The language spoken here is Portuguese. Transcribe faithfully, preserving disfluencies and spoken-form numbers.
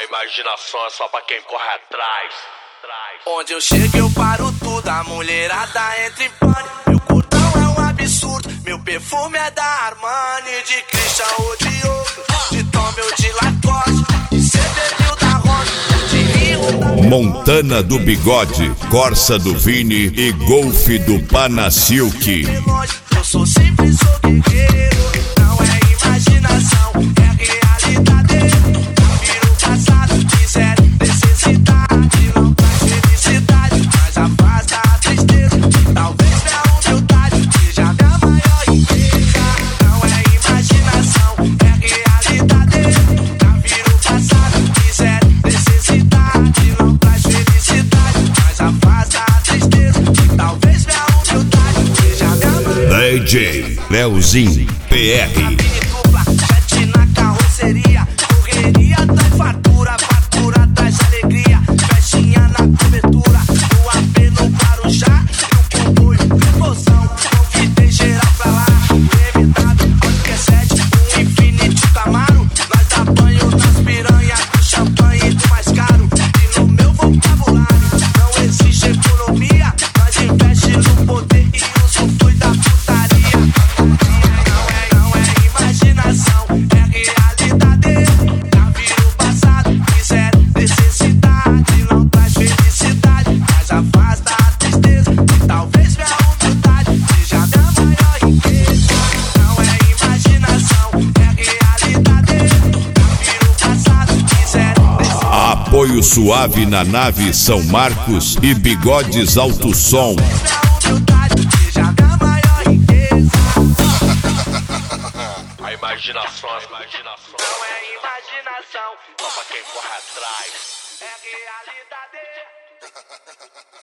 imaginação é só pra quem corre atrás. Onde eu chego eu paro tudo, a mulherada entra em pânico. Meu cordão é um absurdo, meu perfume é da Armani, de Christian ou de Oco, de Tommy ou de Lacoste, de C B mil da Honda, de Rio da Montana do Bigode, Corsa do Vini e Golf do Panasilk. Eu sou sempre sou guerreiro, não é imaginação, é realidade. Vira o passado, quiser necessidade, não traz felicidade, mas afasta a tristeza. Talvez minha humildade seja minha maior riqueza. Não é imaginação, é realidade. Vira o passado, quiser necessidade, não traz felicidade, mas afasta a tristeza. Talvez minha humildade seja minha maior. D J Leozinho P R. Sete na carroceria, correria traz fartura, fartura traz alegria, festinha na cobertura, no A P no Guarujá, e um comboio, emoção, convidei geral pra lá, o M W, Audi sete, um Infiniti Camaro, nós dá banho nas piranhas, do champanhe do mais caro, e no meu vocabulário, não existe economia, nós investe no poder e os frutos da putaria. Não é imaginação, é realidade. Já vira o passado, quiser necessidade, não traz felicidade, mas afasta a tristeza. E talvez minha humildade seja minha maior riqueza. Não é imaginação, é realidade. Já vira o passado, quiser necessidade. Apoio suave na nave São Marcos e Bigodes Alto Som. Minha humildade seja minha maior riqueza. A imaginação, a imaginação Não é imaginação, só pra quem corre atrás. é realidade.